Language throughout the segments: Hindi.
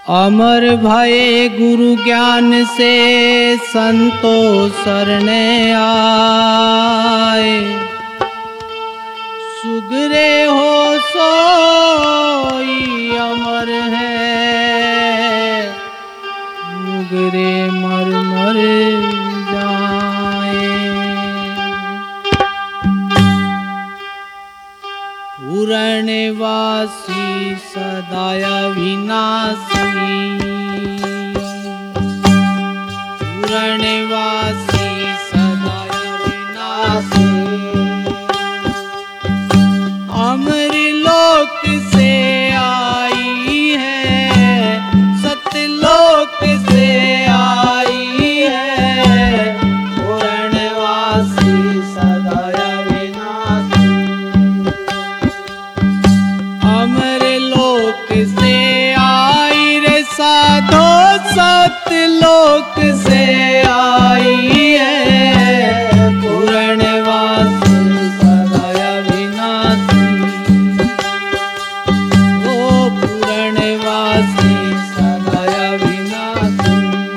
अमर भये गुरु ज्ञान से संतो शरणे आए। सुगरे हो सोई अमर है, मुगरे मर मर जाए। पूर्णवासी सदा अविनाशी, पूर्णवासी सदा अविनाशी। अमर लोक से आई है, सतलोक से आई है। पूर्णवासी सदा अविनाशी, अमर लोक से आई रे साधो, सतलोक से आई है। पूर्णवासी सदा अविनाशी, ओ पूर्णवासी सदा अविनाशी।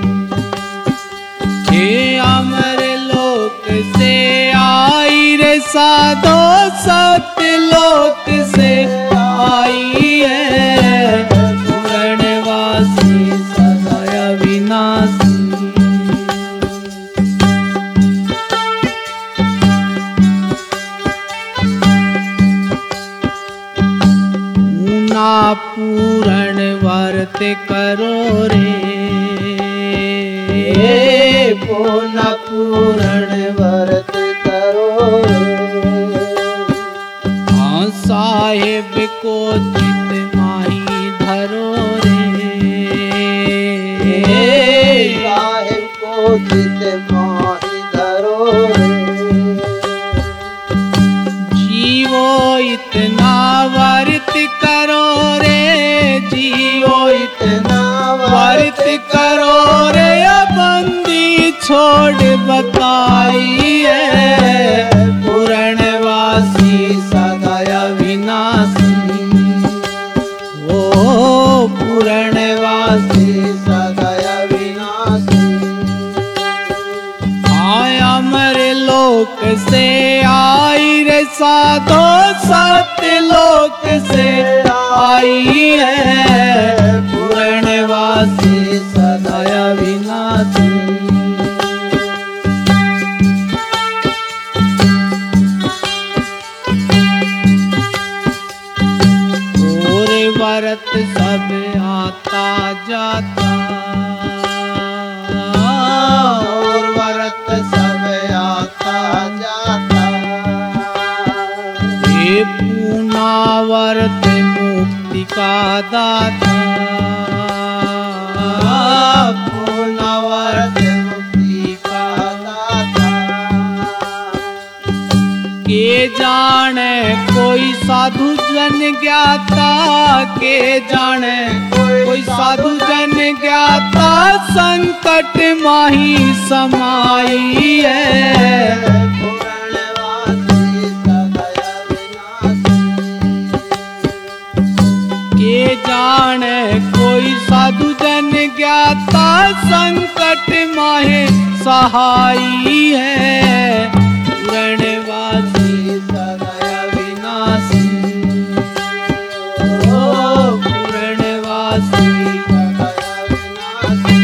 हे अमर लोक से आई रे साधो, सतलोक से आई है। पूर्णवासी सदा अविनाशी, पूना पूरण व्रत करो रे, पूना पूरण व्रत करो रे। हाँ साहेब को चित माही धरो रे, साहेब को चित माही धरो रे। जीवो इतना व्रत करो रे, जीवो इतना व्रत करो रे। बंदी छोड़ बताई है। पूर्णवासी सदा अविनाशी, ओ पूर्णवासी सदा अविनाशी। आय अमर लोक से आई रे साधो, सतलोक से आई है। पूर्णवासी सदा अविनाशी, और व्रत सब आता जाता, और व्रत सब आता जाता। ये पूना व्रत मुक्ति का दाता, पूना व्रत मुक्ति का दाता। के जाने कोई साधु जन ज्ञाता, के जाने कोई साधु जन ज्ञाता। संकट माही समाई है। पूर्णवासी सदा अविनाशी, के जाने कोई साधु जन ज्ञाता। संकट माहे सहाई है। पूर्णवासी सदा अविनाशी, ओ पूर्णवासी सदा अविनाशी।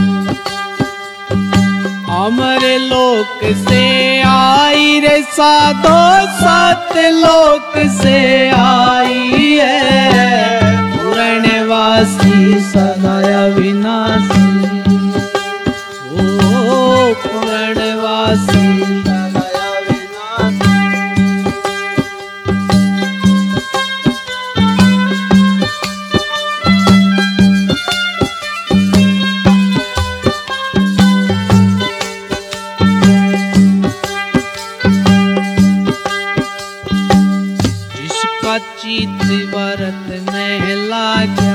अमर लोक से आई रे साधो, सतलोक से आई है। पूर्णवासी सदा अविनाशी, ओ पूर्णवासी सदा अविनाशी। जिसका चित व्रत में लाग्या,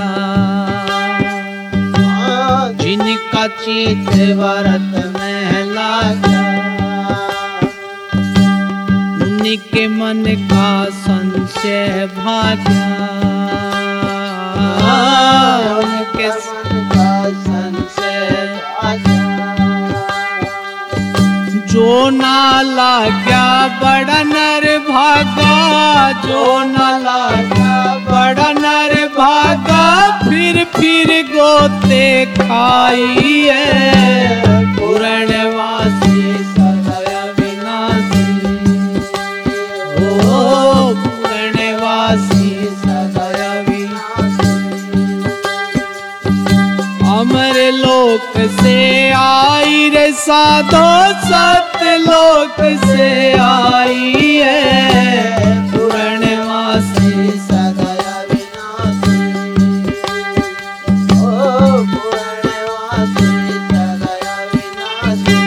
जिनका चित व्रत में लाग्या। उनके मन का संशय भाग्या, उनके जो ना लाग्या बड़ा नर भागा, जो ना लाग्या बड़ा नर भागा, फिर गोते खाइए। पूर्णवासी सदय विनाशी, ओ पूर्णवासी सदय विनाशी। अमर लोक से आई रे साधो, सतलोक से आई है। पूर्णवासी सदय विनाशी, ओ पूर्णवासी सदय विनाशी।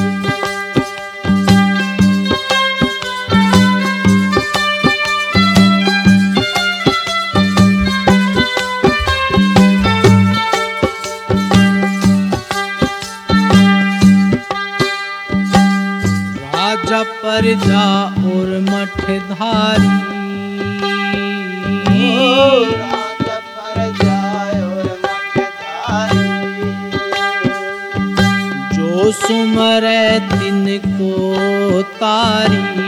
राजा प्रजा और मठधारी, राजा प्रजा और मठधारी, जो सुमरे तिनको तारी,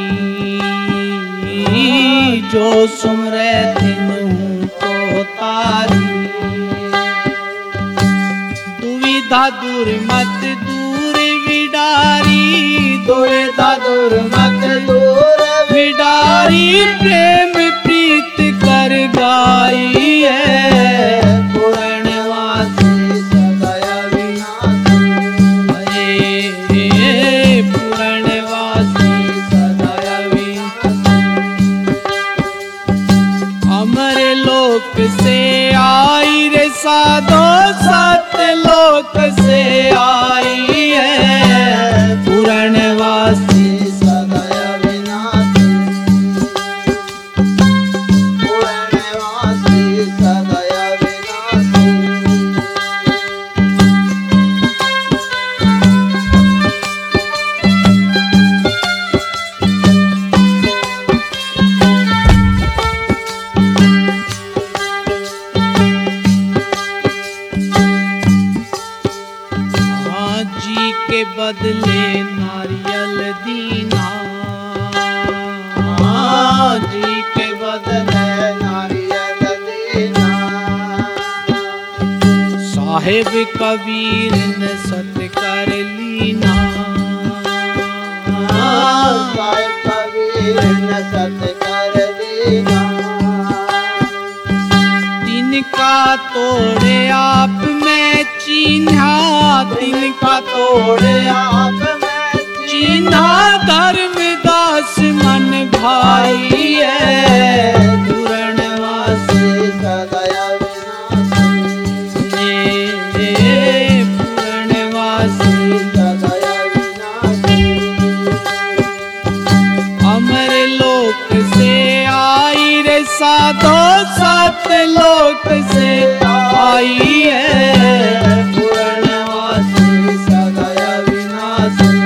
जो सुमरे तिनको तारी। दुविधा दूर मत दूर विडारी, दुविधा दूर मत दूर विडारी, प्रेम प्रीत कर गाई है। पूर्णवासी सदय विनाशी, हे पूर्णवासी सदय विनाशी। अमर लोक से आई रे साधो, सतलोक से आई है। पूर्णवासी सदय विनाशी, पूर्णवासी सदय विनाशी। जी के बदले नारियल दीना, जी के बदले नारियल देना। साहेब कबीर ने सत कर लीना, साहिब कबीर ने सत कर देना। तिनका तोड़े आप में चिन्हा, तिनका तोड़े आप में चिन्हा, धर्मदास मन भाई है। पूर्णवासी सदय विनाशी, पूर्णवासी सदय विनाशी। अमर लोक से आई रे साधो, सतलोक से आई है। पूर्णवासी सदय विनाशी,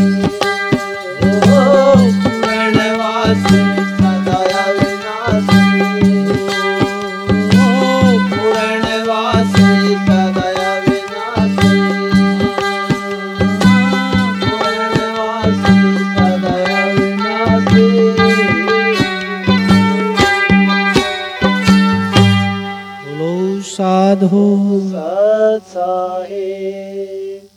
ओ पूर्णवासी सदय विनाशी, ओ पूर्णवासी सदय विनाशी, पूर्णवासी सदय विनाशी। बोलो साधो सत साहिब।